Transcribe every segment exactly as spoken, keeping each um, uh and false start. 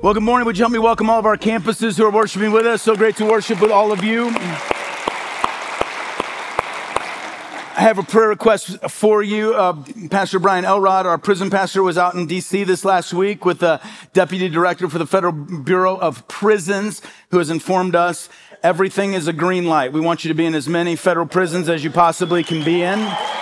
Well, good morning. Would you help me welcome all of our campuses who are worshiping with us? So great to worship with all of you. I have a prayer request for you. Uh, Pastor Brian Elrod, our prison pastor, was out in D C this last week with the Deputy Director for the Federal Bureau of Prisons, who has informed us everything is a green light. We want you to be in as many federal prisons as you possibly can be in.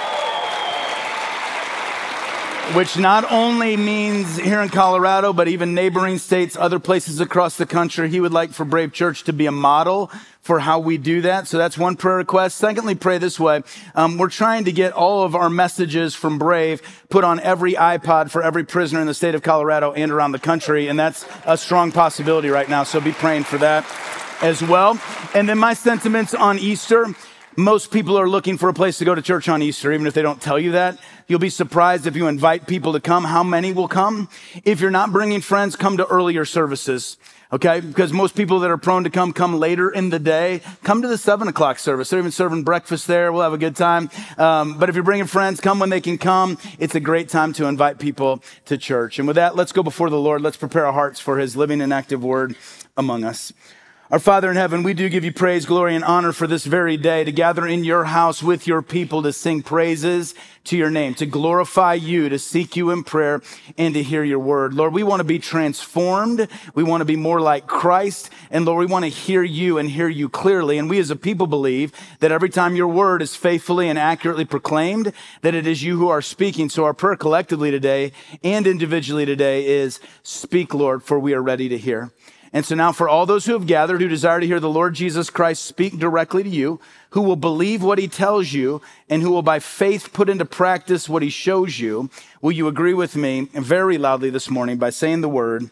Which not only means here in Colorado, but even neighboring states, other places across the country. He would like for Brave Church to be a model for how we do that. So that's one prayer request. Secondly, pray this way. Um, we're trying to get all of our messages from Brave put on every iPod for every prisoner in the state of Colorado and around the country. And that's a strong possibility right now. So be praying for that as well. And then my sentiments on Easter. Most people are looking for a place to go to church on Easter, even if they don't tell you that. You'll be surprised if you invite people to come, how many will come. If you're not bringing friends, come to earlier services, okay? Because most people that are prone to come, come later in the day. Come to the seven o'clock service. They're even serving breakfast there. We'll have a good time. Um, but if you're bringing friends, come when they can come. It's a great time to invite people to church. And with that, let's go before the Lord. Let's prepare our hearts for his living and active word among us. Our Father in heaven, we do give you praise, glory, and honor for this very day to gather in your house with your people to sing praises to your name, to glorify you, to seek you in prayer, and to hear your word. Lord, we want to be transformed. We want to be more like Christ. And Lord, we want to hear you and hear you clearly. And we as a people believe that every time your word is faithfully and accurately proclaimed, that it is you who are speaking. So our prayer collectively today and individually today is, speak, Lord, for we are ready to hear. And so now for all those who have gathered, who desire to hear the Lord Jesus Christ speak directly to you, who will believe what he tells you, and who will by faith put into practice what he shows you, will you agree with me very loudly this morning by saying the word,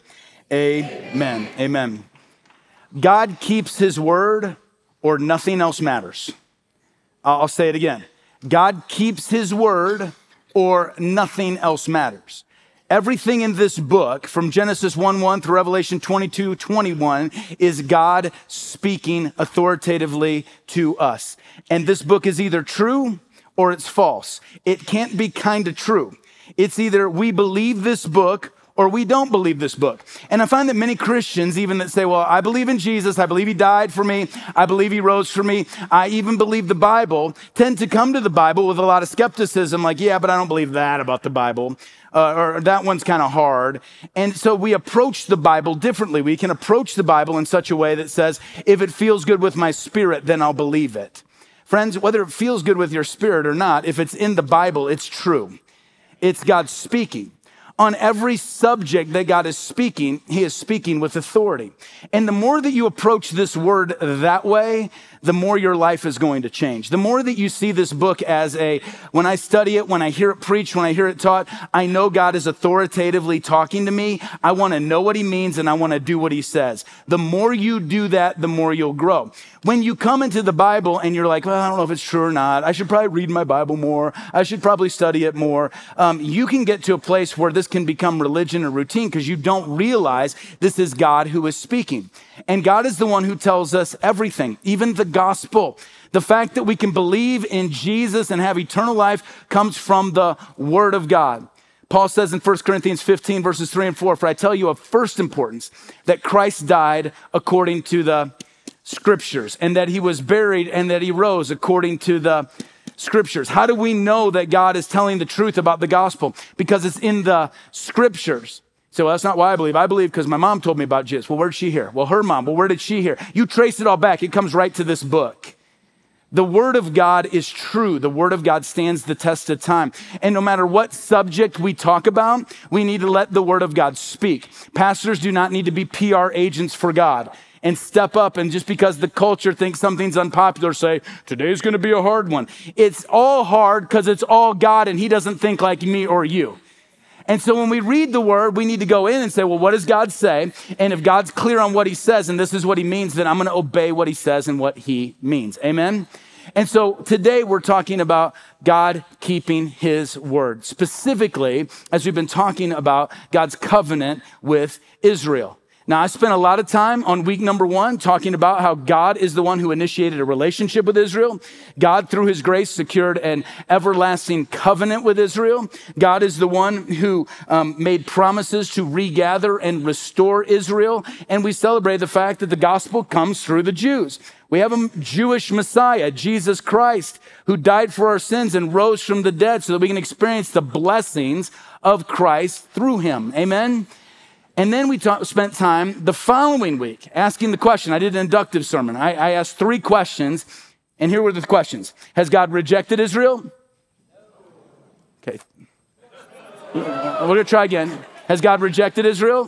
amen, amen. God keeps his word or nothing else matters. I'll say it again. God keeps his word or nothing else matters. Everything in this book, from Genesis one one through Revelation twenty-two twenty-one, is God speaking authoritatively to us. And this book is either true or it's false. It can't be kind of true. It's either we believe this book or we don't believe this book. And I find that many Christians, even that say, well, I believe in Jesus, I believe he died for me, I believe he rose for me, I even believe the Bible, tend to come to the Bible with a lot of skepticism, like, yeah, but I don't believe that about the Bible. Uh, or that one's kind of hard. And so we approach the Bible differently. We can approach the Bible in such a way that says, if it feels good with my spirit, then I'll believe it. Friends, whether it feels good with your spirit or not, if it's in the Bible, it's true. It's God speaking. On every subject that God is speaking, he is speaking with authority. And the more that you approach this word that way, the more your life is going to change. The more that you see this book as a, when I study it, when I hear it preached, when I hear it taught, I know God is authoritatively talking to me. I want to know what he means and I want to do what he says. The more you do that, the more you'll grow. When you come into the Bible and you're like, well, I don't know if it's true or not. I should probably read my Bible more. I should probably study it more. Um, you can get to a place where this can become religion or routine because you don't realize this is God who is speaking. And God is the one who tells us everything, even the gospel. The fact that we can believe in Jesus and have eternal life comes from the word of God. Paul says in First Corinthians fifteen, verses three and four, for I tell you of first importance that Christ died according to the scriptures, and that he was buried and that he rose according to the scriptures. How do we know that God is telling the truth about the gospel? Because it's in the scriptures. So well, that's not why I believe. I believe because my mom told me about Jesus. Well, where did she hear? Well, her mom. Well, where did she hear? You trace it all back. It comes right to this book. The word of God is true. The word of God stands the test of time. And no matter what subject we talk about, we need to let the word of God speak. Pastors do not need to be P R agents for God and step up and just because the culture thinks something's unpopular, say, today's going to be a hard one. It's all hard because it's all God and he doesn't think like me or you. And so when we read the word, we need to go in and say, well, what does God say? And if God's clear on what he says and this is what he means, then I'm going to obey what he says and what he means. Amen? And so today we're talking about God keeping his word, specifically as we've been talking about God's covenant with Israel. Now, I spent a lot of time on week number one talking about how God is the one who initiated a relationship with Israel. God, through his grace, secured an everlasting covenant with Israel. God is the one who um, made promises to regather and restore Israel. And we celebrate the fact that the gospel comes through the Jews. We have a Jewish Messiah, Jesus Christ, who died for our sins and rose from the dead so that we can experience the blessings of Christ through him. Amen? And then we talk, spent time the following week asking the question. I did an inductive sermon. I, I asked three questions, and here were the questions. Has God rejected Israel? Okay. We're going to try again. Has God rejected Israel?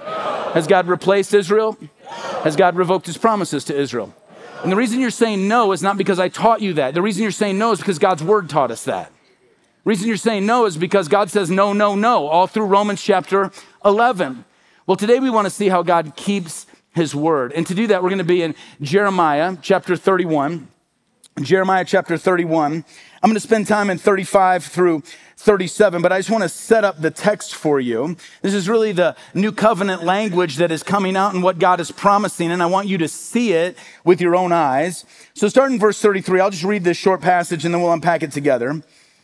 Has God replaced Israel? Has God revoked his promises to Israel? And the reason you're saying no is not because I taught you that. The reason you're saying no is because God's word taught us that. The reason you're saying no is because God says no, no, no, all through Romans chapter eleven. Well, today we want to see how God keeps his word. And to do that, we're going to be in Jeremiah chapter thirty-one. Jeremiah chapter thirty-one. I'm going to spend time in thirty-five through thirty-seven, but I just want to set up the text for you. This is really the new covenant language that is coming out and what God is promising, and I want you to see it with your own eyes. So starting in verse thirty-three, I'll just read this short passage and then we'll unpack it together.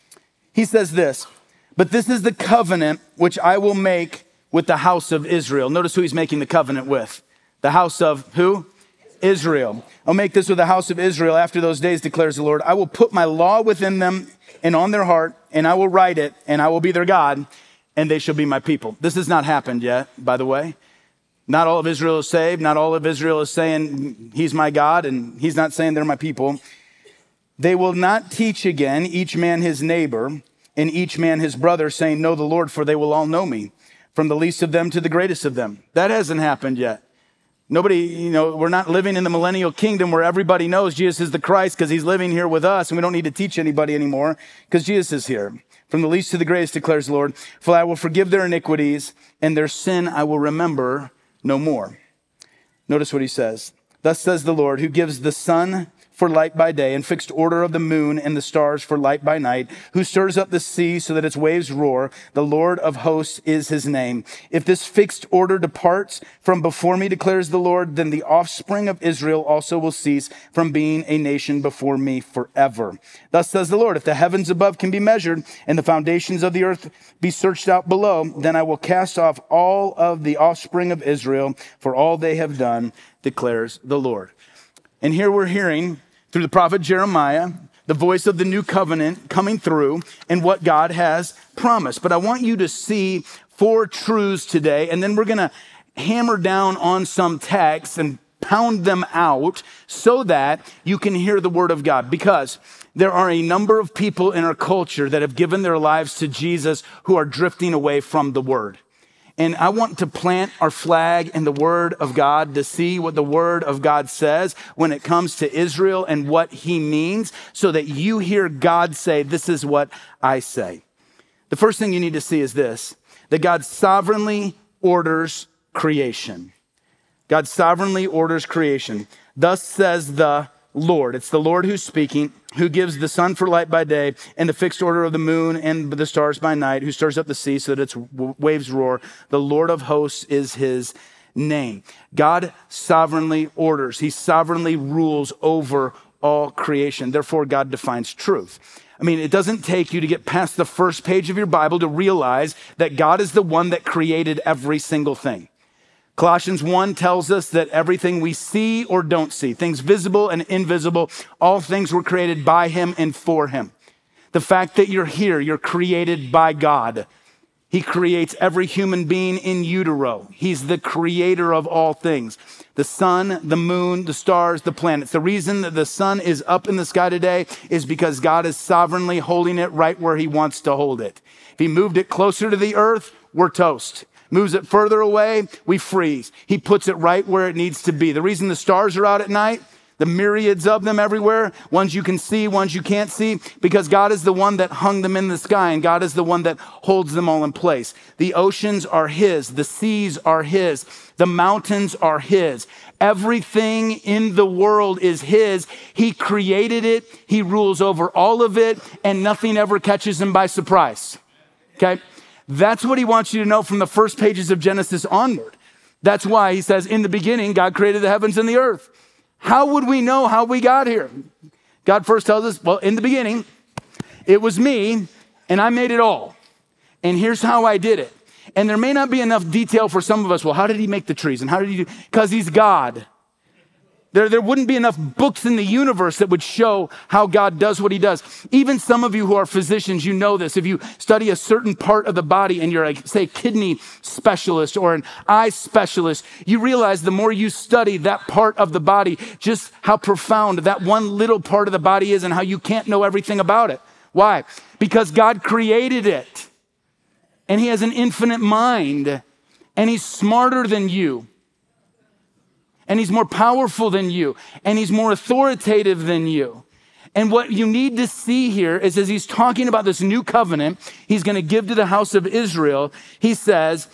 He says this, "But this is the covenant which I will make with the house of Israel." Notice who he's making the covenant with. The house of who? Israel. "I'll make this with the house of Israel after those days, declares the Lord. I will put my law within them and on their heart, and I will write it, and I will be their God, and they shall be my people." This has not happened yet, by the way. Not all of Israel is saved. Not all of Israel is saying, he's my God, and he's not saying they're my people. "They will not teach again, each man his neighbor, and each man his brother, saying, know the Lord, for they will all know me, from the least of them to the greatest of them." That hasn't happened yet. Nobody, you know, we're not living in the millennial kingdom where everybody knows Jesus is the Christ because he's living here with us and we don't need to teach anybody anymore because Jesus is here. "From the least to the greatest, declares the Lord, for I will forgive their iniquities and their sin I will remember no more." Notice what he says. "Thus says the Lord, who gives the sun for light by day and fixed order of the moon and the stars for light by night, who stirs up the sea so that its waves roar. The Lord of hosts is his name. If this fixed order departs from before me, declares the Lord, then the offspring of Israel also will cease from being a nation before me forever. Thus says the Lord, if the heavens above can be measured and the foundations of the earth be searched out below, then I will cast off all of the offspring of Israel for all they have done, declares the Lord." And here we're hearing through the prophet Jeremiah, the voice of the new covenant coming through and what God has promised. But I want you to see four truths today, and then we're going to hammer down on some texts and pound them out so that you can hear the word of God. Because there are a number of people in our culture that have given their lives to Jesus who are drifting away from the word. And I want to plant our flag in the word of God to see what the word of God says when it comes to Israel and what he means so that you hear God say, this is what I say. The first thing you need to see is this, that God sovereignly orders creation. God sovereignly orders creation. Thus says the Lord. It's the Lord who's speaking, who gives the sun for light by day and the fixed order of the moon and the stars by night, who stirs up the sea so that its waves roar. The Lord of hosts is his name. God sovereignly orders. He sovereignly rules over all creation. Therefore, God defines truth. I mean, it doesn't take you to get past the first page of your Bible to realize that God is the one that created every single thing. Colossians one tells us that everything we see or don't see, things visible and invisible, all things were created by him and for him. The fact that you're here, you're created by God. He creates every human being in utero. He's the creator of all things. The sun, the moon, the stars, the planets. The reason that the sun is up in the sky today is because God is sovereignly holding it right where he wants to hold it. If he moved it closer to the earth, we're toast. Moves it further away, we freeze. He puts it right where it needs to be. The reason the stars are out at night, the myriads of them everywhere, ones you can see, ones you can't see, because God is the one that hung them in the sky and God is the one that holds them all in place. The oceans are his, the seas are his, the mountains are his. Everything in the world is his. He created it, he rules over all of it, and nothing ever catches him by surprise. Okay? That's what he wants you to know from the first pages of Genesis onward. That's why he says, in the beginning, God created the heavens and the earth. How would we know how we got here? God first tells us, well, in the beginning, it was me, and I made it all. And here's how I did it. And there may not be enough detail for some of us. Well, how did he make the trees? And how did he do? Because he's God. There, there wouldn't be enough books in the universe that would show how God does what he does. Even some of you who are physicians, you know this. If you study a certain part of the body and you're like, say, kidney specialist or an eye specialist, you realize the more you study that part of the body, just how profound that one little part of the body is and how you can't know everything about it. Why? Because God created it. And he has an infinite mind. And he's smarter than you. And he's more powerful than you. And he's more authoritative than you. And what you need to see here is as he's talking about this new covenant he's going to give to the house of Israel, he says,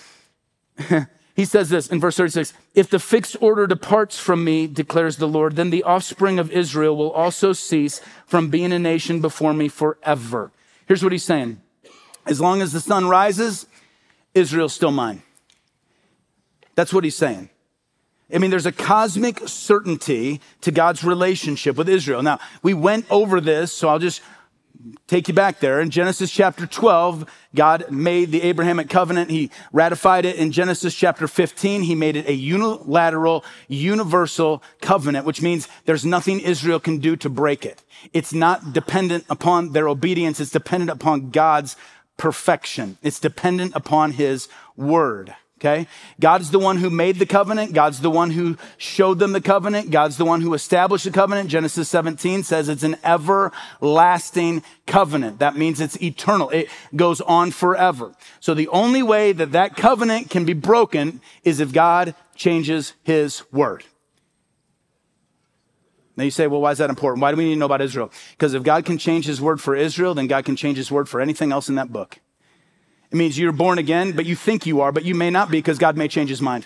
he says this in verse thirty-six, if the fixed order departs from me, declares the Lord, then the offspring of Israel will also cease from being a nation before me forever. Here's what he's saying. As long as the sun rises, Israel's still mine. That's what he's saying. I mean, there's a cosmic certainty to God's relationship with Israel. Now, we went over this, so I'll just take you back there. In Genesis chapter twelve, God made the Abrahamic covenant. He ratified it. In Genesis chapter fifteen, he made it a unilateral, universal covenant, which means there's nothing Israel can do to break it. It's not dependent upon their obedience. It's dependent upon God's perfection. It's dependent upon his word. Okay? God's the one who made the covenant. God's the one who showed them the covenant. God's the one who established the covenant. Genesis seventeen says it's an everlasting covenant. That means it's eternal. It goes on forever. So the only way that that covenant can be broken is if God changes his word. Now you say, well, why is that important? Why do we need to know about Israel? Because if God can change his word for Israel, then God can change his word for anything else in that book. It means you're born again, but you think you are, but you may not be because God may change his mind.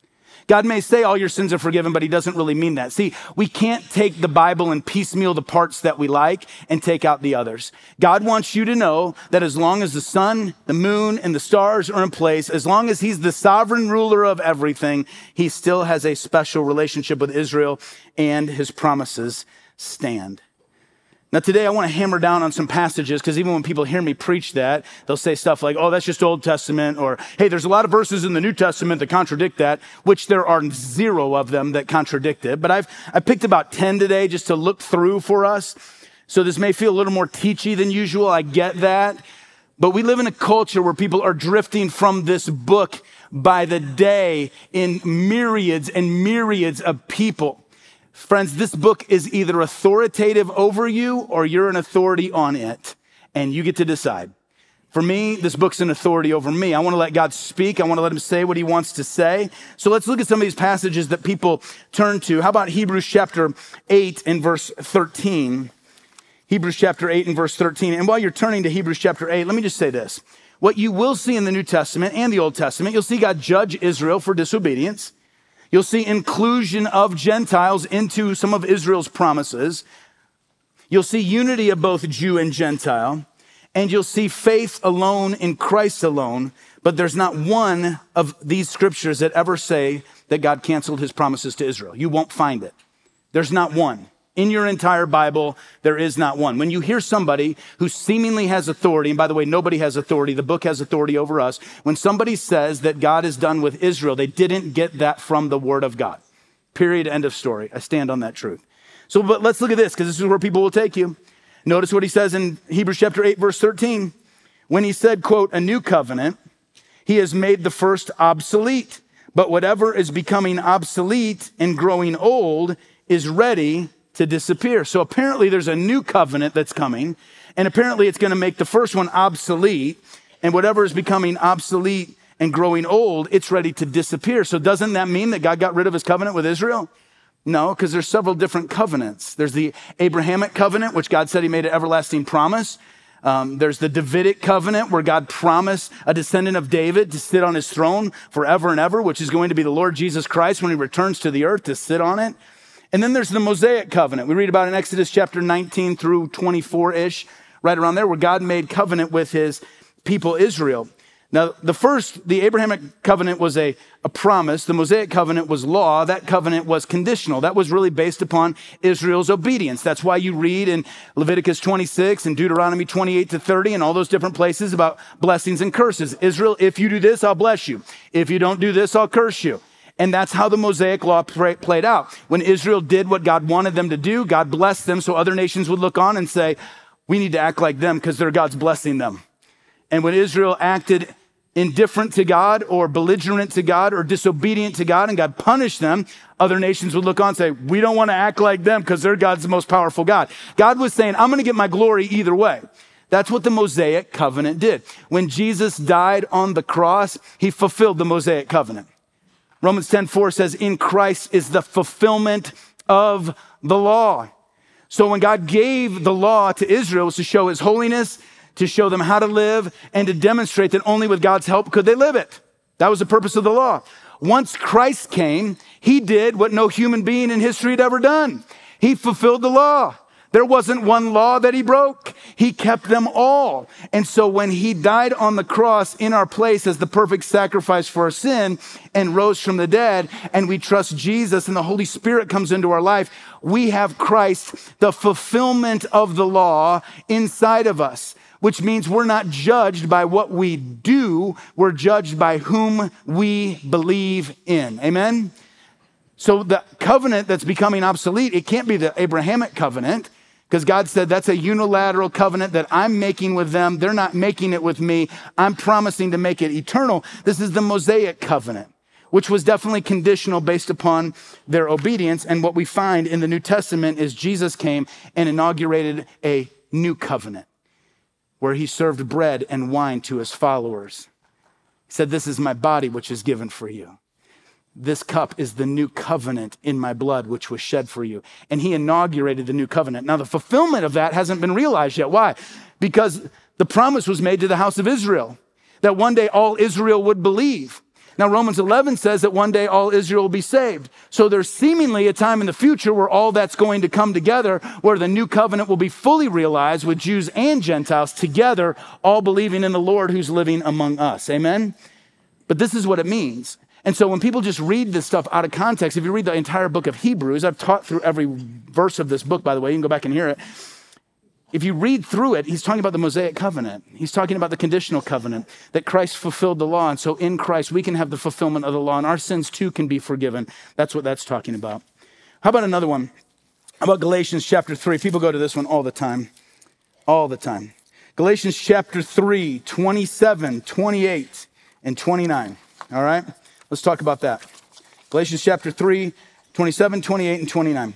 God may say all your sins are forgiven, but he doesn't really mean that. See, we can't take the Bible and piecemeal the parts that we like and take out the others. God wants you to know that as long as the sun, the moon, and the stars are in place, as long as he's the sovereign ruler of everything, he still has a special relationship with Israel and his promises stand. Now today I want to hammer down on some passages because even when people hear me preach that, they'll say stuff like, oh, that's just Old Testament, or hey, there's a lot of verses in the New Testament that contradict that, which there are zero of them that contradict it. But I've I picked about ten today just to look through for us. So this may feel a little more teachy than usual. I get that. But we live in a culture where people are drifting from this book by the day in myriads and myriads of people. Friends, this book is either authoritative over you or you're an authority on it, and you get to decide. For me, this book's an authority over me. I want to let God speak. I want to let him say what he wants to say. So let's look at some of these passages that people turn to. How about Hebrews chapter eight and verse thirteen? Hebrews chapter eight and verse thirteen. And while you're turning to Hebrews chapter eight, let me just say this. What you will see in the New Testament and the Old Testament, you'll see God judge Israel for disobedience. You'll see inclusion of Gentiles into some of Israel's promises. You'll see unity of both Jew and Gentile. And you'll see faith alone in Christ alone. But there's not one of these scriptures that ever say that God canceled his promises to Israel. You won't find it. There's not one. In your entire Bible, there is not one. When you hear somebody who seemingly has authority, and by the way, nobody has authority, the book has authority over us. When somebody says that God is done with Israel, they didn't get that from the word of God. Period, end of story. I stand on that truth. So but let's look at this, because this is where people will take you. Notice what he says in Hebrews chapter eight, verse thirteen. When he said, quote, a new covenant, he has made the first obsolete. But whatever is becoming obsolete and growing old is ready to disappear. So apparently there's a new covenant that's coming, and apparently it's going to make the first one obsolete, and whatever is becoming obsolete and growing old, it's ready to disappear. So doesn't that mean that God got rid of his covenant with Israel? No, because there's several different covenants. There's the Abrahamic covenant, which God said he made an everlasting promise. Um, there's the Davidic covenant, where God promised a descendant of David to sit on his throne forever and ever, which is going to be the Lord Jesus Christ when he returns to the earth to sit on it. And then there's the Mosaic covenant. We read about in Exodus chapter nineteen through twenty-four-ish, right around there, where God made covenant with his people Israel. Now, the first, the Abrahamic covenant was a, a promise. The Mosaic covenant was law. That covenant was conditional. That was really based upon Israel's obedience. That's why you read in Leviticus twenty-six and Deuteronomy twenty-eight to thirty and all those different places about blessings and curses. Israel, if you do this, I'll bless you. If you don't do this, I'll curse you. And that's how the Mosaic law played out. When Israel did what God wanted them to do, God blessed them so other nations would look on and say, we need to act like them because they're God's blessing them. And when Israel acted indifferent to God or belligerent to God or disobedient to God and God punished them, other nations would look on and say, we don't want to act like them because they're God's most powerful God. God was saying, I'm going to get my glory either way. That's what the Mosaic covenant did. When Jesus died on the cross, he fulfilled the Mosaic covenant. Romans ten four says, in Christ is the fulfillment of the law. So when God gave the law to Israel, it was to show his holiness, to show them how to live, and to demonstrate that only with God's help could they live it. That was the purpose of the law. Once Christ came, he did what no human being in history had ever done. He fulfilled the law. There wasn't one law that he broke. He kept them all. And so when he died on the cross in our place as the perfect sacrifice for our sin and rose from the dead, and we trust Jesus and the Holy Spirit comes into our life, we have Christ, the fulfillment of the law inside of us, which means we're not judged by what we do. We're judged by whom we believe in. Amen? So the covenant that's becoming obsolete, it can't be the Abrahamic covenant, because God said that's a unilateral covenant that I'm making with them. They're not making it with me. I'm promising to make it eternal. This is the Mosaic covenant, which was definitely conditional based upon their obedience. And what we find in the New Testament is Jesus came and inaugurated a new covenant where he served bread and wine to his followers. He said, this is my body, which is given for you. This cup is the new covenant in my blood, which was shed for you. And he inaugurated the new covenant. Now, the fulfillment of that hasn't been realized yet. Why? Because the promise was made to the house of Israel that one day all Israel would believe. Now, Romans eleven says that one day all Israel will be saved. So there's seemingly a time in the future where all that's going to come together, where the new covenant will be fully realized with Jews and Gentiles together, all believing in the Lord who's living among us. Amen? But this is what it means. And so when people just read this stuff out of context, if you read the entire book of Hebrews, I've taught through every verse of this book, by the way, you can go back and hear it. If you read through it, he's talking about the Mosaic covenant. He's talking about the conditional covenant, that Christ fulfilled the law. And so in Christ, we can have the fulfillment of the law, and our sins too can be forgiven. That's what that's talking about. How about another one? How about Galatians chapter three? People go to this one all the time, all the time. Galatians chapter three, twenty-seven, twenty-eight, and twenty-nine. All right? Let's talk about that. Galatians chapter three, twenty-seven, twenty-eight, and twenty-nine.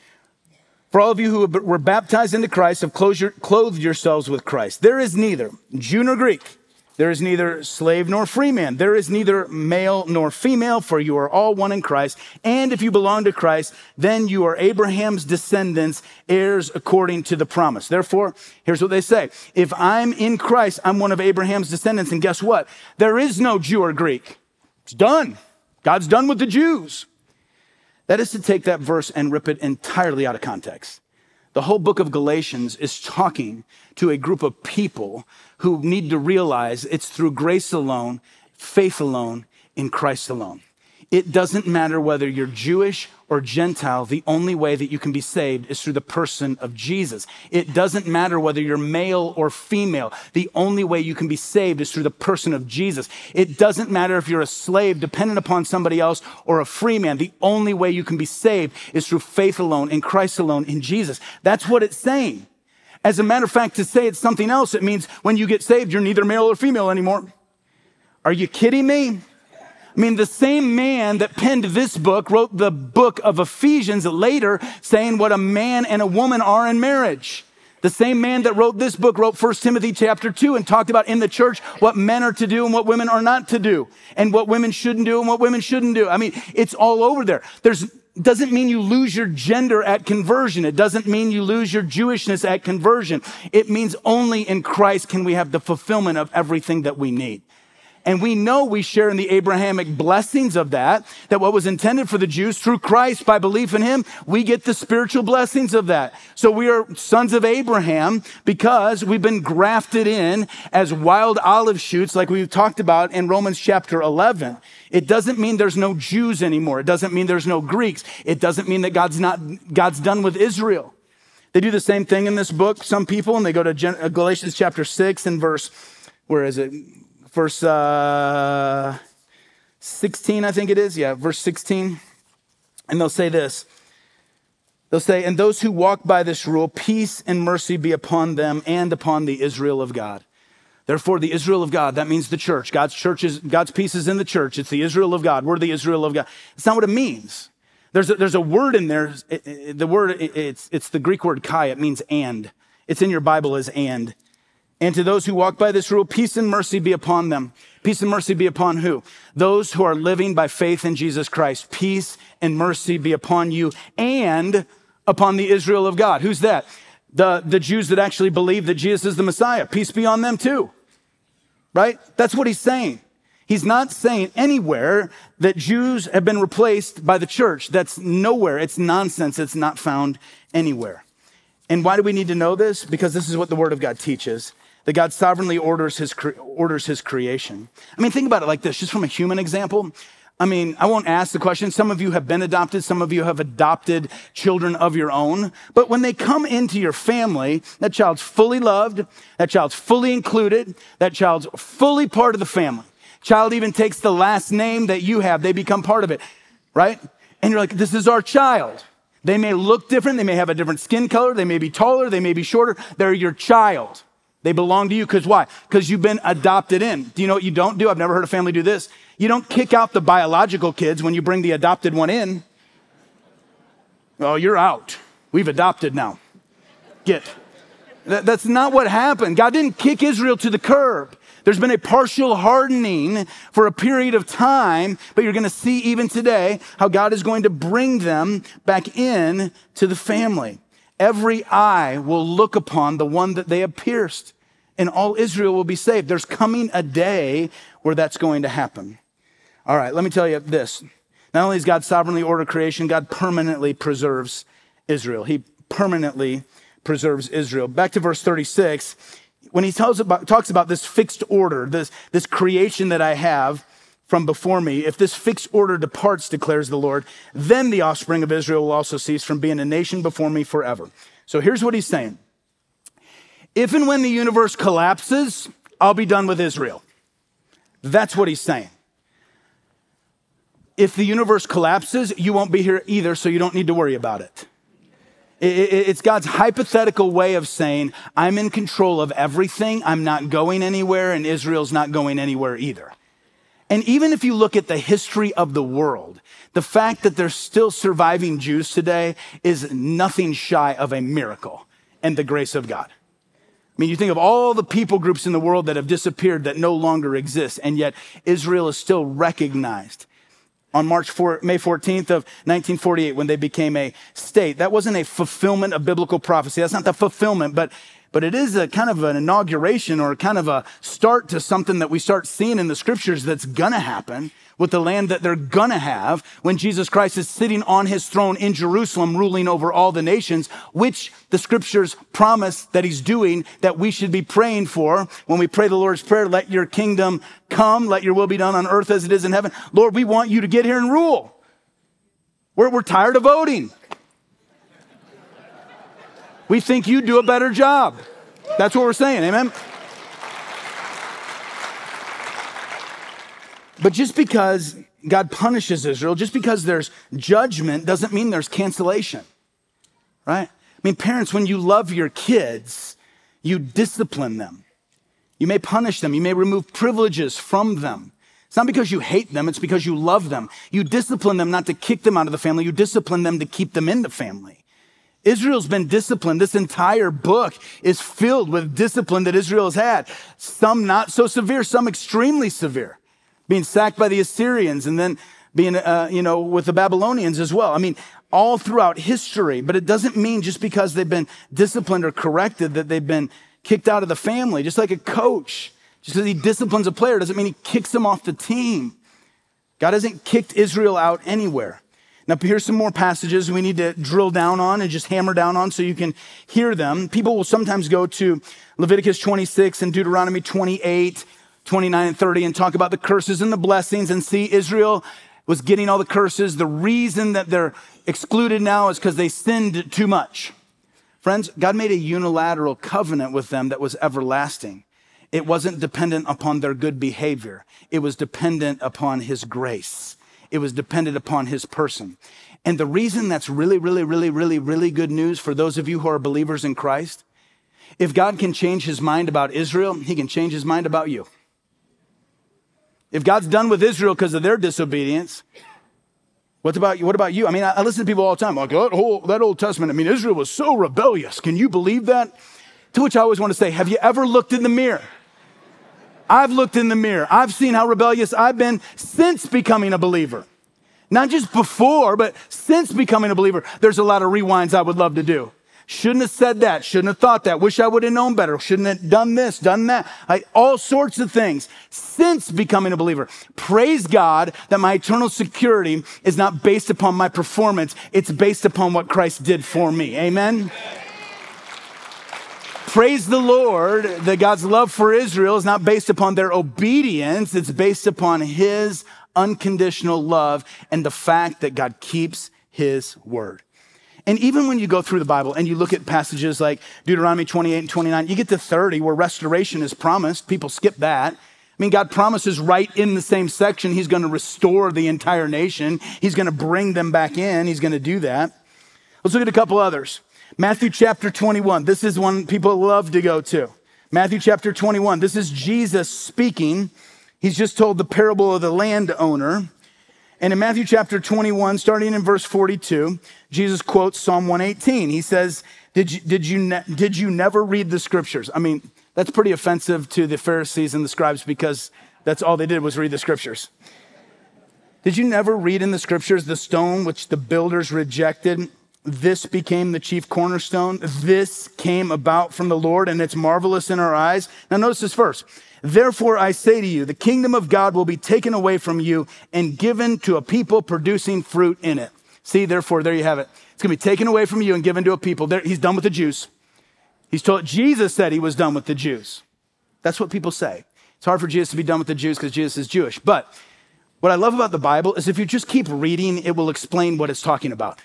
For all of you who were baptized into Christ have clothed yourselves with Christ. There is neither Jew nor Greek. There is neither slave nor free man. There is neither male nor female, for you are all one in Christ. And if you belong to Christ, then you are Abraham's descendants, heirs according to the promise. Therefore, here's what they say. If I'm in Christ, I'm one of Abraham's descendants. And guess what? There is no Jew or Greek. It's done. God's done with the Jews. That is to take that verse and rip it entirely out of context. The whole book of Galatians is talking to a group of people who need to realize it's through grace alone, faith alone, in Christ alone. It doesn't matter whether you're Jewish or Gentile. The only way that you can be saved is through the person of Jesus. It doesn't matter whether you're male or female. The only way you can be saved is through the person of Jesus. It doesn't matter if you're a slave dependent upon somebody else or a free man. The only way you can be saved is through faith alone, in Christ alone, in Jesus. That's what it's saying. As a matter of fact, to say it's something else, it means when you get saved, you're neither male or female anymore. Are you kidding me? I mean, the same man that penned this book wrote the book of Ephesians later, saying what a man and a woman are in marriage. The same man that wrote this book wrote First Timothy chapter two and talked about in the church what men are to do and what women are not to do, and what women shouldn't do and what women shouldn't do. I mean, it's all over there. There's doesn't mean you lose your gender at conversion. It doesn't mean you lose your Jewishness at conversion. It means only in Christ can we have the fulfillment of everything that we need. And we know we share in the Abrahamic blessings of that, that what was intended for the Jews through Christ by belief in him, we get the spiritual blessings of that. So we are sons of Abraham because we've been grafted in as wild olive shoots like we've talked about in Romans chapter eleven. It doesn't mean there's no Jews anymore. It doesn't mean there's no Greeks. It doesn't mean that God's not, God's done with Israel. They do the same thing in this book, some people, and they go to Galatians chapter six and verse, where is it? Verse uh, sixteen, I think it is. Yeah, verse sixteen. And they'll say this. They'll say, and those who walk by this rule, peace and mercy be upon them and upon the Israel of God. Therefore, the Israel of God, that means the church. God's church is, God's peace is in the church. It's the Israel of God. We're the Israel of God. It's not what it means. There's a, there's a word in there. It, it, the word, it, it's, it's the Greek word kai. It means and. It's in your Bible as and. And to those who walk by this rule, peace and mercy be upon them. Peace and mercy be upon who? Those who are living by faith in Jesus Christ. Peace and mercy be upon you and upon the Israel of God. Who's that? The, the Jews that actually believe that Jesus is the Messiah. Peace be on them too. Right? That's what he's saying. He's not saying anywhere that Jews have been replaced by the church. That's nowhere. It's nonsense. It's not found anywhere. And why do we need to know this? Because this is what the Word of God teaches, that God sovereignly orders his, cre- orders his creation. I mean, think about it like this, just from a human example. I mean, I won't ask the question. Some of you have been adopted. Some of you have adopted children of your own. But when they come into your family, that child's fully loved. That child's fully included. That child's fully part of the family. Child even takes the last name that you have. They become part of it, right? And you're like, this is our child. They may look different. They may have a different skin color. They may be taller. They may be shorter. They're your child. They belong to you. Because why? Because you've been adopted in. Do you know what you don't do? I've never heard a family do this. You don't kick out the biological kids when you bring the adopted one in. Oh, you're out. We've adopted now. Get. That, that's not what happened. God didn't kick Israel to the curb. There's been a partial hardening for a period of time, but you're going to see even today how God is going to bring them back in to the family. Every eye will look upon the one that they have pierced, and all Israel will be saved. There's coming a day where that's going to happen. All right, let me tell you this. Not only does God sovereignly order creation, God permanently preserves Israel. He permanently preserves Israel. Back to verse thirty-six, when he tells about, talks about this fixed order, this, this creation that I have from before me, if this fixed order departs, declares the Lord, then the offspring of Israel will also cease from being a nation before me forever. So here's what he's saying. If and when the universe collapses, I'll be done with Israel. That's what he's saying. If the universe collapses, you won't be here either, so you don't need to worry about it. It's God's hypothetical way of saying, I'm in control of everything. I'm not going anywhere, and Israel's not going anywhere either. And even if you look at the history of the world, the fact that there's still surviving Jews today is nothing shy of a miracle and the grace of God. I mean, you think of all the people groups in the world that have disappeared that no longer exist, and yet Israel is still recognized. On March fourth, May fourteenth of nineteen forty-eight, when they became a state, that wasn't a fulfillment of biblical prophecy. That's not the fulfillment, but But it is a kind of an inauguration or kind of a start to something that we start seeing in the scriptures that's going to happen with the land that they're going to have when Jesus Christ is sitting on his throne in Jerusalem, ruling over all the nations, which the scriptures promise that he's doing, that we should be praying for. When we pray the Lord's Prayer, let your kingdom come, let your will be done on earth as it is in heaven. Lord, we want you to get here and rule. We're, we're tired of voting. We think you do a better job. That's what we're saying, amen? But just because God punishes Israel, just because there's judgment, doesn't mean there's cancellation, right? I mean, parents, when you love your kids, you discipline them. You may punish them. You may remove privileges from them. It's not because you hate them. It's because you love them. You discipline them not to kick them out of the family. You discipline them to keep them in the family. Israel's been disciplined. This entire book is filled with discipline that Israel has had. Some not so severe, some extremely severe. Being sacked by the Assyrians and then being, uh, you know, with the Babylonians as well. I mean, all throughout history. But it doesn't mean just because they've been disciplined or corrected that they've been kicked out of the family. Just like a coach. Just because he disciplines a player doesn't mean he kicks him off the team. God hasn't kicked Israel out anywhere. Now, here's some more passages we need to drill down on and just hammer down on so you can hear them. People will sometimes go to Leviticus twenty-six and Deuteronomy twenty-eight, twenty-nine, and thirty and talk about the curses and the blessings and see Israel was getting all the curses. The reason that they're excluded now is because they sinned too much. Friends, God made a unilateral covenant with them that was everlasting. It wasn't dependent upon their good behavior. It was dependent upon his grace. It was dependent upon his person. And the reason that's really, really, really, really, really good news for those of you who are believers in Christ, if God can change his mind about Israel, he can change his mind about you. If God's done with Israel because of their disobedience, what about you? What about you? I mean, I, I listen to people all the time, like, that, whole, that Old Testament, I mean, Israel was so rebellious. Can you believe that? To which I always want to say, have you ever looked in the mirror? I've looked in the mirror. I've seen how rebellious I've been since becoming a believer. Not just before, but since becoming a believer. There's a lot of rewinds I would love to do. Shouldn't have said that. Shouldn't have thought that. Wish I would have known better. Shouldn't have done this, done that. Like, all sorts of things since becoming a believer. Praise God that my eternal security is not based upon my performance. It's based upon what Christ did for me. Amen? Praise the Lord that God's love for Israel is not based upon their obedience. It's based upon his unconditional love and the fact that God keeps his word. And even when you go through the Bible and you look at passages like Deuteronomy twenty-eight and twenty-nine, you get to thirty where restoration is promised. People skip that. I mean, God promises right in the same section, he's going to restore the entire nation. He's going to bring them back in. He's going to do that. Let's look at a couple others. Matthew chapter twenty-one. This is one people love to go to. Matthew chapter twenty-one. This is Jesus speaking. He's just told the parable of the landowner. And in Matthew chapter twenty-one, starting in verse forty-two, Jesus quotes Psalm one eighteen. He says, did you, did you, ne- did you never read the scriptures? I mean, that's pretty offensive to the Pharisees and the scribes because that's all they did was read the scriptures. Did you never read in the scriptures the stone which the builders rejected? This became the chief cornerstone. This came about from the Lord, and it's marvelous in our eyes. Now notice this verse. Therefore I say to you, the kingdom of God will be taken away from you and given to a people producing fruit in it. See, therefore, there you have it. It's going to be taken away from you and given to a people. There, he's done with the Jews. He's told, Jesus said he was done with the Jews. That's what people say. It's hard for Jesus to be done with the Jews because Jesus is Jewish. But what I love about the Bible is if you just keep reading, it will explain what it's talking about.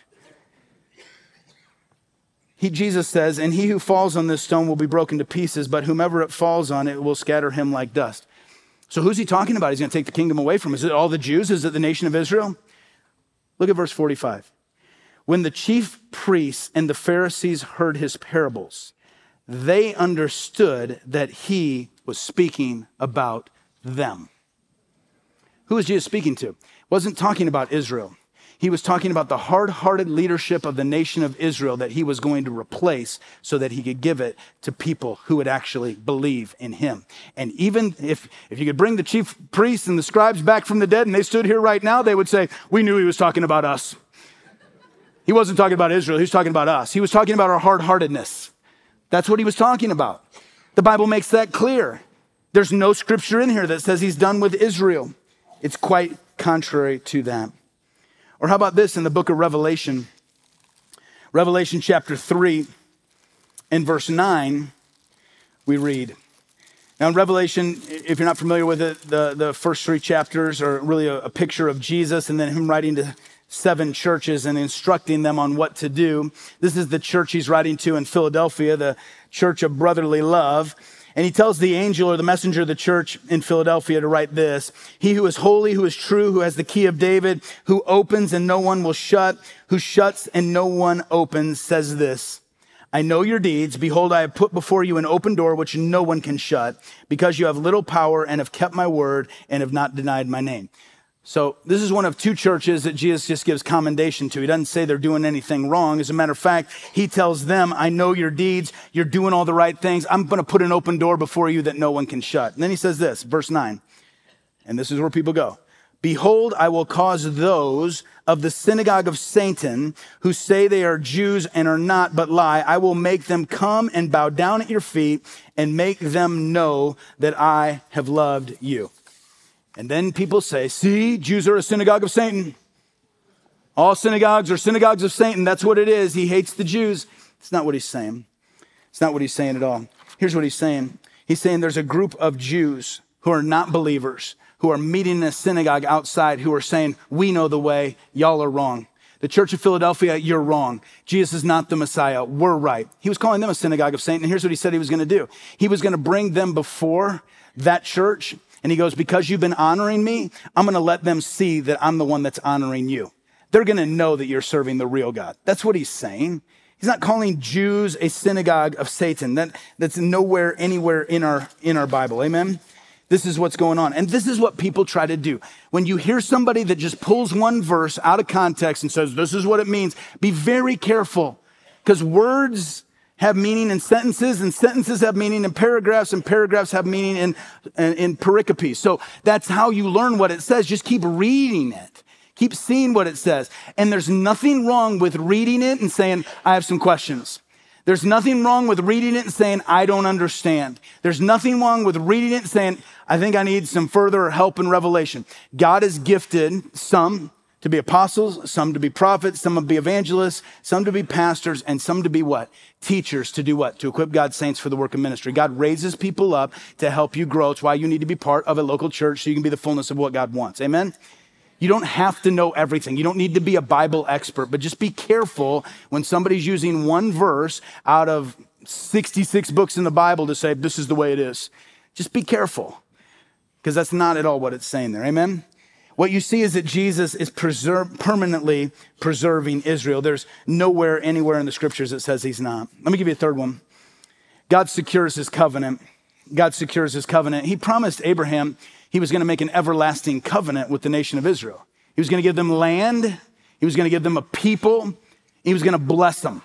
He, Jesus says, and he who falls on this stone will be broken to pieces, but whomever it falls on, it will scatter him like dust. So who's he talking about? He's going to take the kingdom away from. Is it all the Jews? Is it the nation of Israel? Look at verse forty-five. When the chief priests and the Pharisees heard his parables, they understood that he was speaking about them. Who was Jesus speaking to? Wasn't talking about Israel. He was talking about the hard-hearted leadership of the nation of Israel that he was going to replace so that he could give it to people who would actually believe in him. And even if, if you could bring the chief priests and the scribes back from the dead and they stood here right now, they would say, we knew he was talking about us. He wasn't talking about Israel. He was talking about us. He was talking about our hard-heartedness. That's what he was talking about. The Bible makes that clear. There's no scripture in here that says he's done with Israel. It's quite contrary to that. Or how about this in the book of Revelation? Revelation chapter three and verse nine, we read. Now in Revelation, if you're not familiar with it, the, the first three chapters are really a, a picture of Jesus and then him writing to seven churches and instructing them on what to do. This is the church he's writing to in Philadelphia, the church of brotherly love. And he tells the angel or the messenger of the church in Philadelphia to write this. He who is holy, who is true, who has the key of David, who opens and no one will shut, who shuts and no one opens, says this. I know your deeds. Behold, I have put before you an open door which no one can shut, because you have little power and have kept my word and have not denied my name. So this is one of two churches that Jesus just gives commendation to. He doesn't say they're doing anything wrong. As a matter of fact, he tells them, I know your deeds. You're doing all the right things. I'm going to put an open door before you that no one can shut. And then he says this, verse nine, and this is where people go. Behold, I will cause those of the synagogue of Satan who say they are Jews and are not, but lie. I will make them come and bow down at your feet and make them know that I have loved you. And then people say, see, Jews are a synagogue of Satan. All synagogues are synagogues of Satan. That's what it is. He hates the Jews. It's not what he's saying. It's not what he's saying at all. Here's what he's saying. He's saying there's a group of Jews who are not believers, who are meeting in a synagogue outside, who are saying, we know the way, y'all are wrong. The Church of Philadelphia, you're wrong. Jesus is not the Messiah, we're right. He was calling them a synagogue of Satan, and here's what he said he was gonna do. He was gonna bring them before that church, and he goes, because you've been honoring me, I'm gonna let them see that I'm the one that's honoring you. They're gonna know that you're serving the real God. That's what he's saying. He's not calling Jews a synagogue of Satan. That, that's nowhere, anywhere in our, in our Bible, amen? This is what's going on. And this is what people try to do. When you hear somebody that just pulls one verse out of context and says, this is what it means, be very careful, because words have meaning in sentences, and sentences have meaning in paragraphs, and paragraphs have meaning in, in, in pericopes. So that's how you learn what it says. Just keep reading it. Keep seeing what it says. And there's nothing wrong with reading it and saying, I have some questions. There's nothing wrong with reading it and saying, I don't understand. There's nothing wrong with reading it and saying, I think I need some further help and revelation. God has gifted some to be apostles, some to be prophets, some to be evangelists, some to be pastors, and some to be what? Teachers. To do what? To equip God's saints for the work of ministry. God raises people up to help you grow. It's why you need to be part of a local church so you can be the fullness of what God wants. Amen? You don't have to know everything. You don't need to be a Bible expert, but just be careful when somebody's using one verse out of sixty-six books in the Bible to say, this is the way it is. Just be careful, because that's not at all what it's saying there. Amen? What you see is that Jesus is preserve, permanently preserving Israel. There's nowhere, anywhere in the scriptures that says he's not. Let me give you a third one. God secures his covenant. God secures his covenant. He promised Abraham he was going to make an everlasting covenant with the nation of Israel. He was going to give them land. He was going to give them a people. He was going to bless them.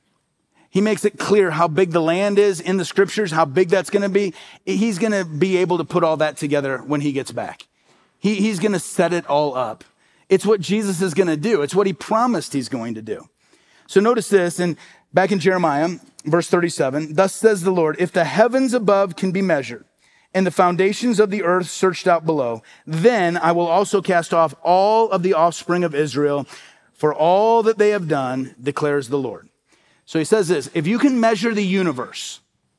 He makes it clear how big the land is in the scriptures, how big that's going to be. He's going to be able to put all that together when he gets back. He, he's going to set it all up. It's what Jesus is going to do. It's what he promised he's going to do. So notice this, and back in Jeremiah, verse thirty-seven, thus says the Lord, if the heavens above can be measured, and the foundations of the earth searched out below, then I will also cast off all of the offspring of Israel for all that they have done, declares the Lord. So he says this, if you can measure the universe,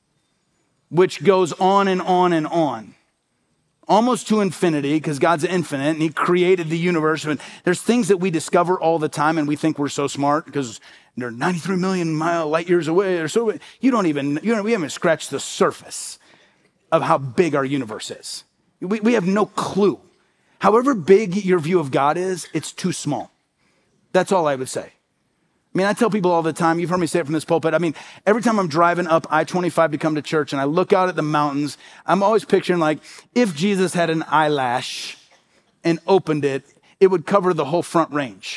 which goes on and on and on, almost to infinity, because God's infinite and he created the universe. And there's things that we discover all the time and we think we're so smart because they're ninety-three million mile light years away. Or so you don't even, you know, we haven't scratched the surface of how big our universe is. We, we have no clue. However big your view of God is, it's too small. That's all I would say. I mean, I tell people all the time, you've heard me say it from this pulpit. I mean, every time I'm driving up I twenty-five to come to church and I look out at the mountains, I'm always picturing like, if Jesus had an eyelash and opened it, it would cover the whole front range.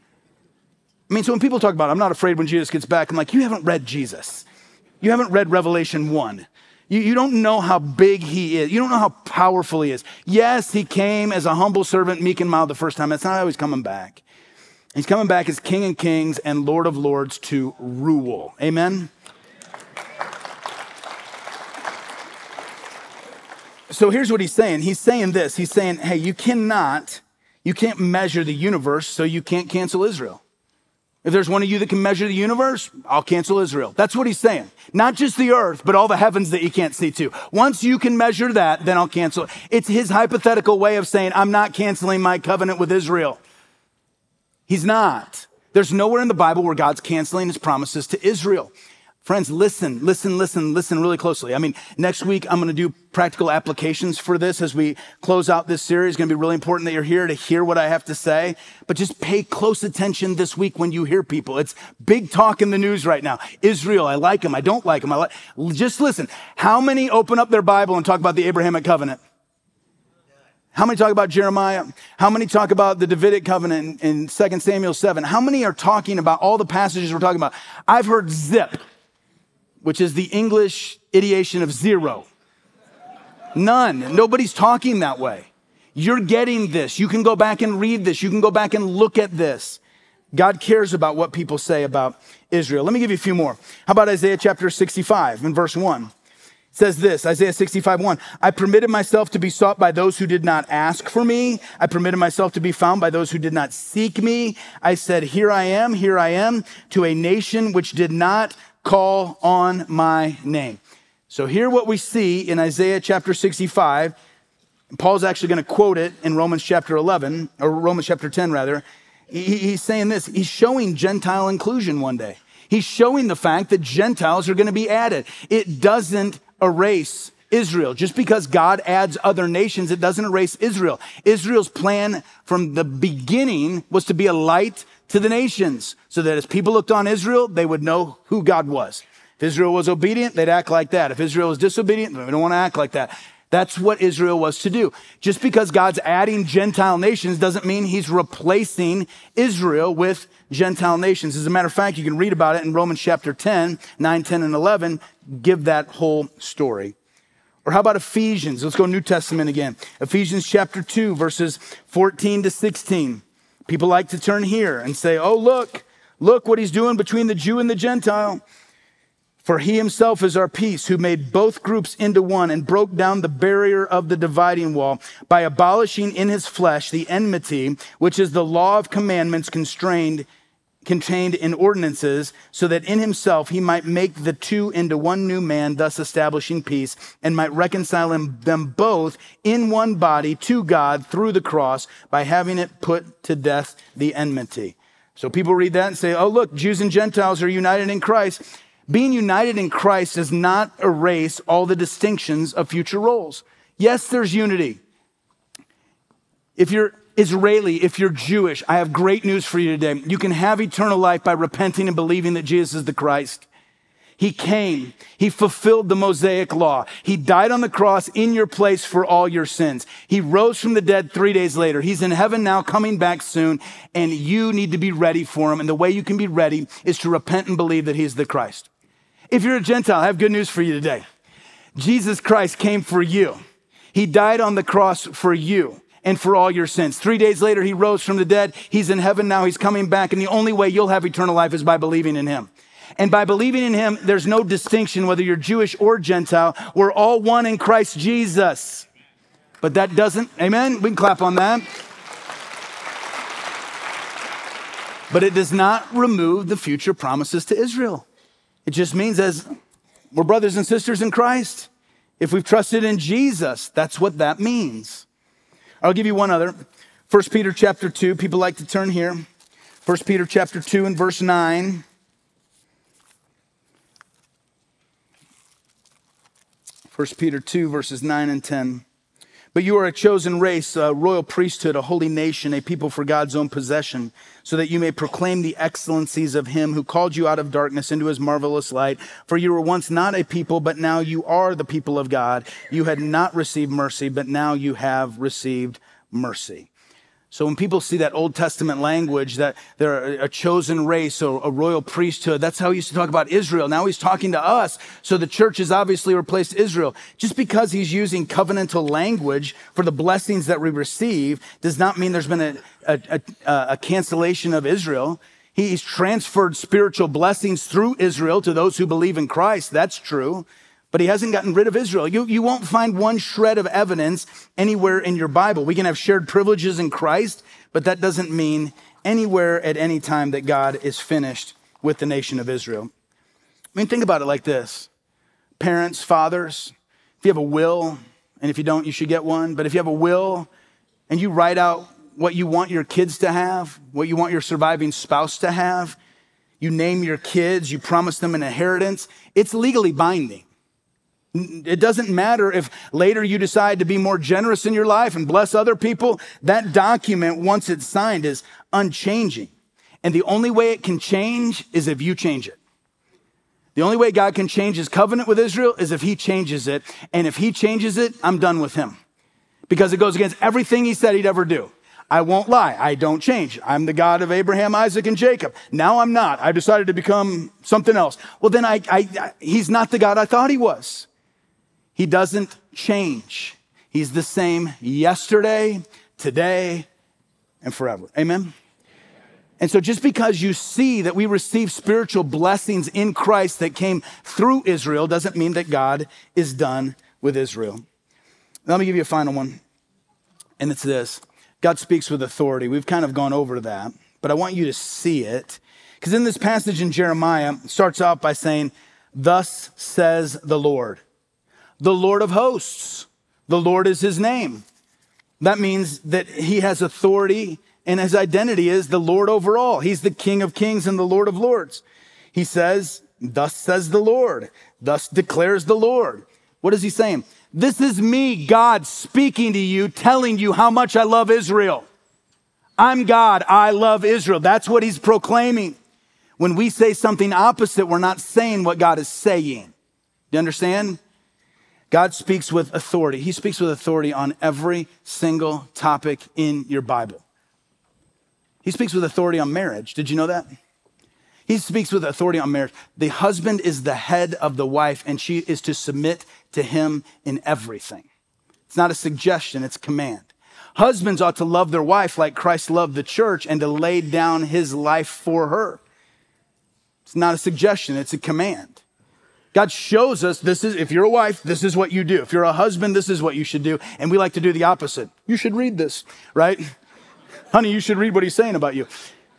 I mean, so when people talk about, I'm not afraid when Jesus gets back, I'm like, you haven't read Jesus. You haven't read Revelation one. You, you don't know how big he is. You don't know how powerful he is. Yes, he came as a humble servant, meek and mild the first time. That's not how he's coming back. He's coming back as King of Kings and Lord of Lords to rule. Amen? So here's what he's saying. He's saying this. He's saying, hey, you cannot, you can't measure the universe, so you can't cancel Israel. If there's one of you that can measure the universe, I'll cancel Israel. That's what he's saying. Not just the earth, but all the heavens that you can't see too. Once you can measure that, then I'll cancel it. It's his hypothetical way of saying, I'm not canceling my covenant with Israel. He's not. There's nowhere in the Bible where God's canceling his promises to Israel. Friends, listen, listen, listen, listen really closely. I mean, next week, I'm going to do practical applications for this as we close out this series. It's going to be really important that you're here to hear what I have to say, but just pay close attention this week when you hear people. It's big talk in the news right now. Israel, I like them. I don't like them. I like, just listen. How many open up their Bible and talk about the Abrahamic covenant? How many talk about Jeremiah? How many talk about the Davidic covenant in, in Second Samuel seven? How many are talking about all the passages we're talking about? I've heard zip, which is the English ideation of zero. None. Nobody's talking that way. You're getting this. You can go back and read this. You can go back and look at this. God cares about what people say about Israel. Let me give you a few more. How about Isaiah chapter sixty-five in verse one? It says this, Isaiah sixty-five, one. I permitted myself to be sought by those who did not ask for me. I permitted myself to be found by those who did not seek me. I said, here I am, here I am, to a nation which did not call on my name. So here what we see in Isaiah chapter sixty-five, Paul's actually going to quote it in Romans chapter eleven, or Romans chapter ten rather. He, he's saying this, he's showing Gentile inclusion one day. He's showing the fact that Gentiles are going to be added. It doesn't erase Israel. Just because God adds other nations, it doesn't erase Israel. Israel's plan from the beginning was to be a light to the nations, so that as people looked on Israel, they would know who God was. If Israel was obedient, they'd act like that. If Israel was disobedient, they don't want to act like that. That's what Israel was to do. Just because God's adding Gentile nations doesn't mean he's replacing Israel with Gentile nations. As a matter of fact, you can read about it in Romans chapter ten, nine, ten, and eleven, give that whole story. Or how about Ephesians? Let's go New Testament again. Ephesians chapter two, verses fourteen to sixteen. People like to turn here and say, oh, look, look what he's doing between the Jew and the Gentile. For he himself is our peace, who made both groups into one and broke down the barrier of the dividing wall by abolishing in his flesh the enmity, which is the law of commandments constrained, contained in ordinances, so that in himself he might make the two into one new man, thus establishing peace, and might reconcile them both in one body to God through the cross by having it put to death the enmity. So people read that and say, oh, look, Jews and Gentiles are united in Christ. Being united in Christ does not erase all the distinctions of future roles. Yes, there's unity. If you're Israeli, if you're Jewish, I have great news for you today. You can have eternal life by repenting and believing that Jesus is the Christ. He came, he fulfilled the Mosaic law. He died on the cross in your place for all your sins. He rose from the dead three days later. He's in heaven now, coming back soon, and you need to be ready for him. And the way you can be ready is to repent and believe that he's the Christ. If you're a Gentile, I have good news for you today. Jesus Christ came for you. He died on the cross for you and for all your sins. Three days later, he rose from the dead. He's in heaven now. He's coming back. And the only way you'll have eternal life is by believing in him. And by believing in him, there's no distinction whether you're Jewish or Gentile. We're all one in Christ Jesus. But that doesn't, amen? We can clap on that. But it does not remove the future promises to Israel. It just means as we're brothers and sisters in Christ, if we've trusted in Jesus, that's what that means. I'll give you one other. First Peter chapter two, people like to turn here. First Peter chapter two and verse nine. First Peter two, verses nine and ten. But you are a chosen race, a royal priesthood, a holy nation, a people for God's own possession, so that you may proclaim the excellencies of him who called you out of darkness into his marvelous light. For you were once not a people, but now you are the people of God. You had not received mercy, but now you have received mercy. So when people see that Old Testament language, that they're a chosen race or a royal priesthood, that's how he used to talk about Israel. Now he's talking to us. So the church has obviously replaced Israel. Just because he's using covenantal language for the blessings that we receive does not mean there's been a, a, a, a cancellation of Israel. He's transferred spiritual blessings through Israel to those who believe in Christ. That's true. But he hasn't gotten rid of Israel. You, you won't find one shred of evidence anywhere in your Bible. We can have shared privileges in Christ, but that doesn't mean anywhere at any time that God is finished with the nation of Israel. I mean, think about it like this. Parents, fathers, if you have a will, and if you don't, you should get one. But if you have a will and you write out what you want your kids to have, what you want your surviving spouse to have, you name your kids, you promise them an inheritance, it's legally binding. It doesn't matter if later you decide to be more generous in your life and bless other people. That document, once it's signed, is unchanging. And the only way it can change is if you change it. The only way God can change his covenant with Israel is if he changes it. And if he changes it, I'm done with him. Because it goes against everything he said he'd ever do. I won't lie. I don't change. I'm the God of Abraham, Isaac, and Jacob. Now I'm not. I decided to become something else. Well, then I, I, I he's not the God I thought he was. He doesn't change. He's the same yesterday, today, and forever. Amen? And so just because you see that we receive spiritual blessings in Christ that came through Israel doesn't mean that God is done with Israel. Let me give you a final one, and it's this. God speaks with authority. We've kind of gone over that, but I want you to see it. Because in this passage in Jeremiah, it starts out by saying, thus says the Lord, the Lord of hosts. The Lord is his name. That means that he has authority, and his identity is the Lord over all. He's the King of kings and the Lord of lords. He says, thus says the Lord. Thus declares the Lord. What is he saying? This is me, God, speaking to you, telling you how much I love Israel. I'm God. I love Israel. That's what he's proclaiming. When we say something opposite, we're not saying what God is saying. Do you understand? God speaks with authority. He speaks with authority on every single topic in your Bible. He speaks with authority on marriage. Did you know that? He speaks with authority on marriage. The husband is the head of the wife, and she is to submit to him in everything. It's not a suggestion, it's a command. Husbands ought to love their wife like Christ loved the church and to lay down his life for her. It's not a suggestion, it's a command. God shows us this is, if you're a wife, this is what you do. If you're a husband, this is what you should do. And we like to do the opposite. You should read this, right? Honey, you should read what he's saying about you.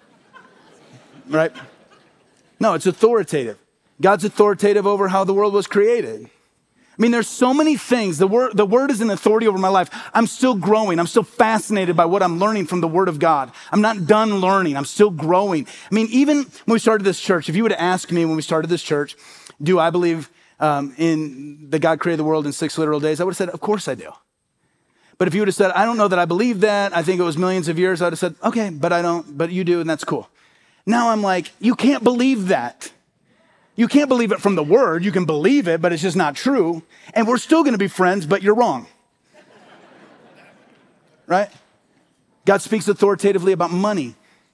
Right? No, it's authoritative. God's authoritative over how the world was created. I mean, there's so many things. The word, the word is an authority over my life. I'm still growing. I'm still fascinated by what I'm learning from the word of God. I'm not done learning. I'm still growing. I mean, even when we started this church, if you would have asked me when we started this church, do I believe um, in that God created the world in six literal days? I would have said, of course I do. But if you would have said, I don't know that I believe that, I think it was millions of years, I would have said, okay, but I don't, but you do, and that's cool. Now I'm like, you can't believe that. You can't believe it from the word. You can believe it, but it's just not true. And we're still going to be friends, but you're wrong. Right? God speaks authoritatively about money.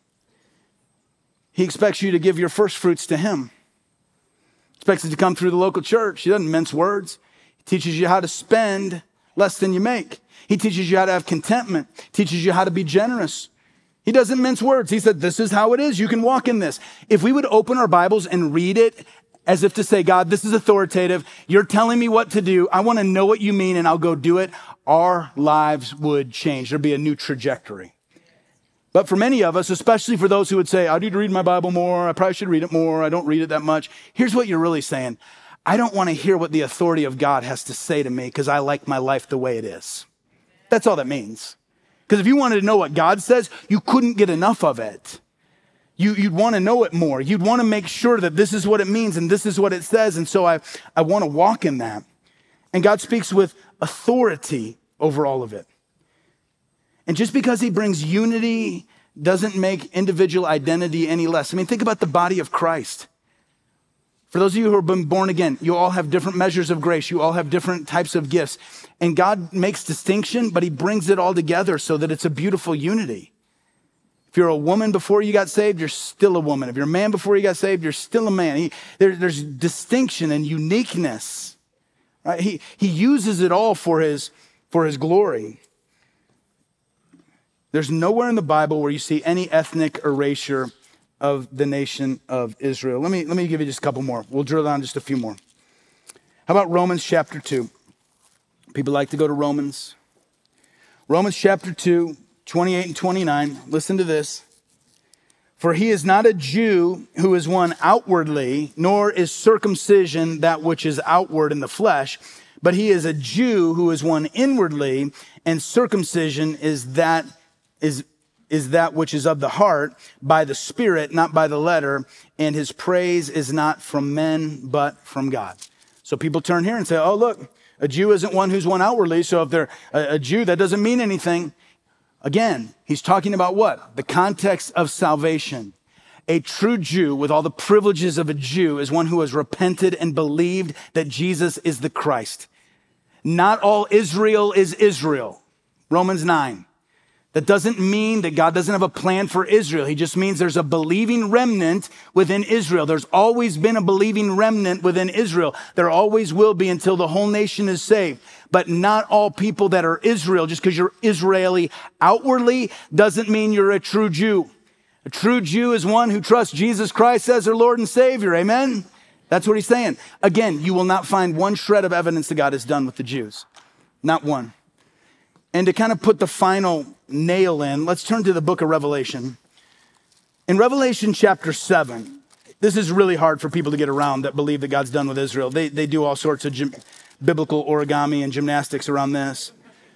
He expects you to give your first fruits to him. He expects it to come through the local church. He doesn't mince words. He teaches you how to spend less than you make. He teaches you how to have contentment. He teaches you how to be generous. He doesn't mince words. He said, this is how it is. You can walk in this. If we would open our Bibles and read it as if to say, God, this is authoritative. You're telling me what to do. I want to know what you mean, and I'll go do it. Our lives would change. There'd be a new trajectory. But for many of us, especially for those who would say, I need to read my Bible more. I probably should read it more. I don't read it that much. Here's what you're really saying. I don't want to hear what the authority of God has to say to me because I like my life the way it is. That's all that means. Because if you wanted to know what God says, you couldn't get enough of it. You, you'd want to know it more. You'd want to make sure that this is what it means and this is what it says. And so I, I want to walk in that. And God speaks with authority over all of it. And just because he brings unity doesn't make individual identity any less. I mean, think about the body of Christ. For those of you who have been born again, you all have different measures of grace. You all have different types of gifts. And God makes distinction, but he brings it all together so that it's a beautiful unity. If you're a woman before you got saved, you're still a woman. If you're a man before you got saved, you're still a man. He, there, there's distinction and uniqueness. Right? He, he uses it all for his, for his glory. There's nowhere in the Bible where you see any ethnic erasure of the nation of Israel. Let me, let me give you just a couple more. We'll drill down just a few more. How about Romans chapter two? People like to go to Romans. Romans chapter two, twenty-eight and twenty-nine. Listen to this. For he is not a Jew who is one outwardly, nor is circumcision that which is outward in the flesh, but he is a Jew who is one inwardly, and circumcision is that is is that which is of the heart, by the Spirit, not by the letter, and his praise is not from men, but from God. So people turn here and say, oh, look, a Jew isn't one who's one outwardly, so if they're a, a Jew, that doesn't mean anything. Again, he's talking about what? The context of salvation. A true Jew with all the privileges of a Jew is one who has repented and believed that Jesus is the Christ. Not all Israel is Israel. Romans nine. That doesn't mean that God doesn't have a plan for Israel. He just means there's a believing remnant within Israel. There's always been a believing remnant within Israel. There always will be until the whole nation is saved. But not all people that are Israel, just because you're Israeli outwardly, doesn't mean you're a true Jew. A true Jew is one who trusts Jesus Christ as their Lord and Savior. Amen? That's what he's saying. Again, you will not find one shred of evidence that God has done with the Jews. Not one. And to kind of put the final nail in, let's turn to the book of Revelation. In Revelation chapter seven, this is really hard for people to get around that believe that God's done with Israel. They, they do all sorts of gym, biblical origami and gymnastics around this.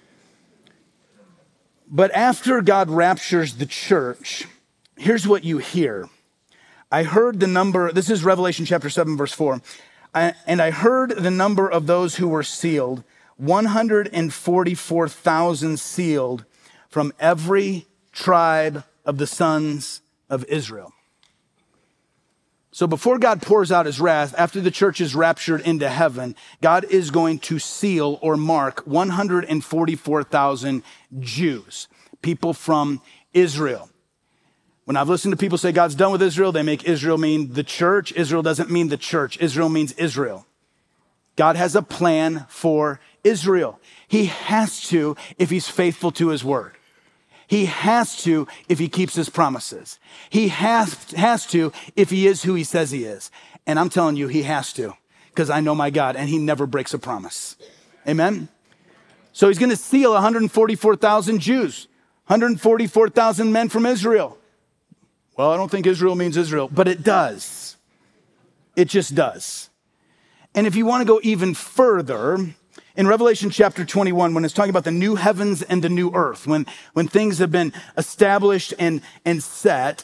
But after God raptures the church, here's what you hear. I heard the number, this is Revelation chapter seven, verse four. I, and I heard the number of those who were sealed, one hundred forty-four thousand sealed from every tribe of the sons of Israel. So before God pours out his wrath, after the church is raptured into heaven, God is going to seal or mark one hundred forty-four thousand Jews, people from Israel. When I've listened to people say God's done with Israel, they make Israel mean the church. Israel doesn't mean the church. Israel means Israel. God has a plan for Israel. He has to if he's faithful to his word. He has to if he keeps his promises. He has, has to if he is who he says he is. And I'm telling you, he has to, because I know my God and he never breaks a promise. Amen? So he's going to seal one hundred forty-four thousand Jews, one hundred forty-four thousand men from Israel. Well, I don't think Israel means Israel, but it does. It just does. And if you want to go even further, in Revelation chapter twenty-one, when it's talking about the new heavens and the new earth, when, when things have been established and, and set,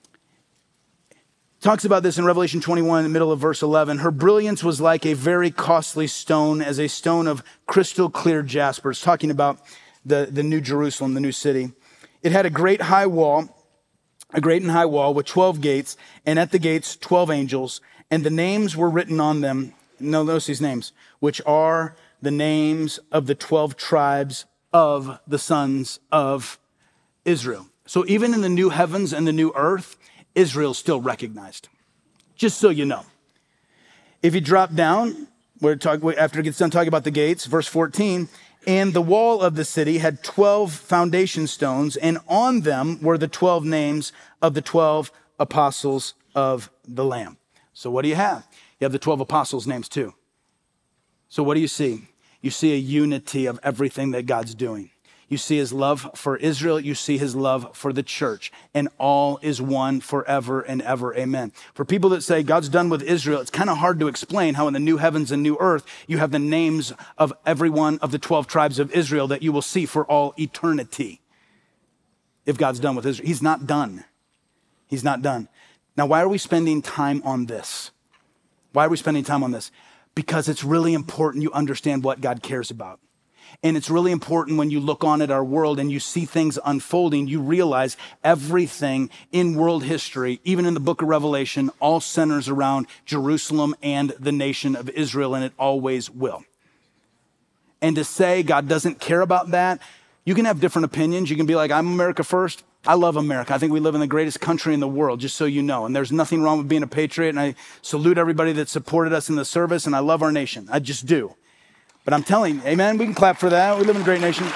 talks about this in Revelation twenty-one, in the middle of verse eleven. Her brilliance was like a very costly stone, as a stone of crystal clear jasper. It's talking about the, the new Jerusalem, the new city. It had a great high wall, a great and high wall with twelve gates, and at the gates twelve angels, and the names were written on them. No, notice these names, which are the names of the twelve tribes of the sons of Israel. So even in the new heavens and the new earth, Israel's still recognized. Just so you know. If you drop down, we're talk, after it gets done talking about the gates, verse fourteen, and the wall of the city had twelve foundation stones, and on them were the twelve names of the twelve apostles of the Lamb. So what do you have? You have the twelve apostles' names too. So what do you see? You see a unity of everything that God's doing. You see his love for Israel. You see his love for the church. And all is one forever and ever. Amen. For people that say God's done with Israel, it's kind of hard to explain how in the new heavens and new earth, you have the names of every one of the twelve tribes of Israel that you will see for all eternity. If God's done with Israel. He's not done. He's not done. Now, why are we spending time on this? Why are we spending time on this? Because it's really important you understand what God cares about. And it's really important when you look on at our world and you see things unfolding, you realize everything in world history, even in the book of Revelation, all centers around Jerusalem and the nation of Israel, and it always will. And to say God doesn't care about that, you can have different opinions. You can be like, I'm America first. I love America. I think we live in the greatest country in the world, just so you know. And there's nothing wrong with being a patriot. And I salute everybody that supported us in the service. And I love our nation. I just do. But I'm telling you, amen, we can clap for that. We live in a great nation.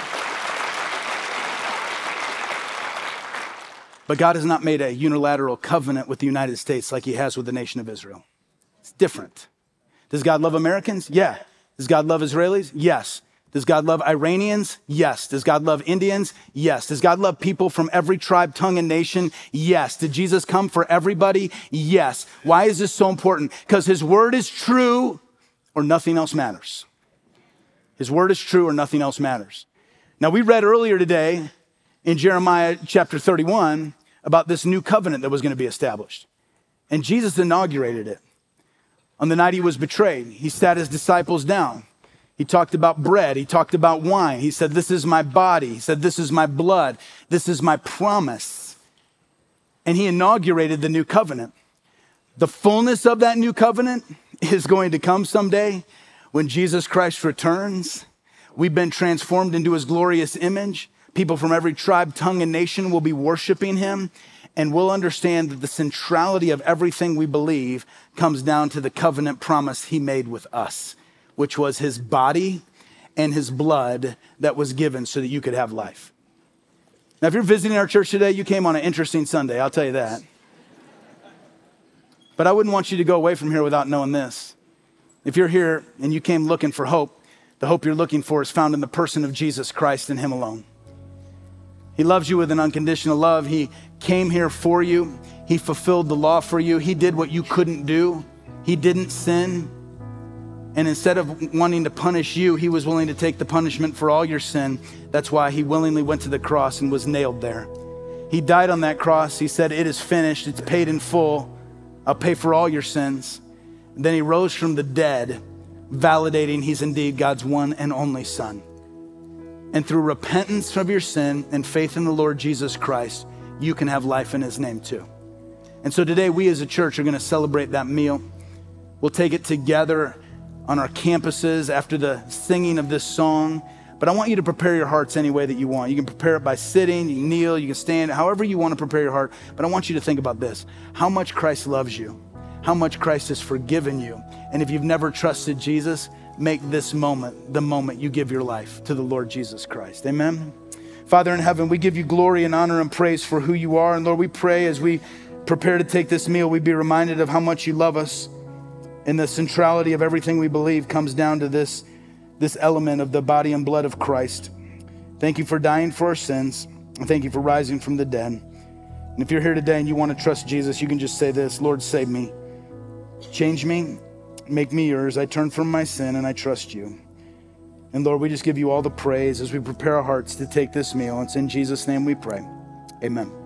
But God has not made a unilateral covenant with the United States like he has with the nation of Israel. It's different. Does God love Americans? Yeah. Does God love Israelis? Yes. Does God love Iranians? Yes. Does God love Indians? Yes. Does God love people from every tribe, tongue, and nation? Yes. Did Jesus come for everybody? Yes. Why is this so important? Because his word is true or nothing else matters. His word is true or nothing else matters. Now, we read earlier today in Jeremiah chapter thirty-one about this new covenant that was going to be established. And Jesus inaugurated it. On the night he was betrayed, he sat his disciples down. He talked about bread. He talked about wine. He said, this is my body. He said, this is my blood. This is my promise. And he inaugurated the new covenant. The fullness of that new covenant is going to come someday when Jesus Christ returns. We've been transformed into his glorious image. People from every tribe, tongue, and nation will be worshiping him, and we'll understand that the centrality of everything we believe comes down to the covenant promise he made with us, which was his body and his blood that was given so that you could have life. Now, if you're visiting our church today, you came on an interesting Sunday, I'll tell you that. But I wouldn't want you to go away from here without knowing this. If you're here and you came looking for hope, the hope you're looking for is found in the person of Jesus Christ and him alone. He loves you with an unconditional love. He came here for you. He fulfilled the law for you. He did what you couldn't do. He didn't sin. And instead of wanting to punish you, he was willing to take the punishment for all your sin. That's why he willingly went to the cross and was nailed there. He died on that cross. He said, "It is finished. It's paid in full. I'll pay for all your sins." And then he rose from the dead, validating he's indeed God's one and only Son. And through repentance of your sin and faith in the Lord Jesus Christ, you can have life in his name too. And so today we as a church are going to celebrate that meal. We'll take it together on our campuses after the singing of this song. But I want you to prepare your hearts any way that you want. You can prepare it by sitting, you can kneel, you can stand, however you want to prepare your heart. But I want you to think about this: how much Christ loves you, how much Christ has forgiven you. And if you've never trusted Jesus, make this moment the moment you give your life to the Lord Jesus Christ. Amen. Father in heaven, we give you glory and honor and praise for who you are. And Lord, we pray as we prepare to take this meal, we be reminded of how much you love us. And the centrality of everything we believe comes down to this, this element of the body and blood of Christ. Thank you for dying for our sins. And thank you for rising from the dead. And if you're here today and you want to trust Jesus, you can just say this: "Lord, save me. Change me. Make me yours. I turn from my sin and I trust you." And Lord, we just give you all the praise as we prepare our hearts to take this meal. It's in Jesus' name we pray. Amen.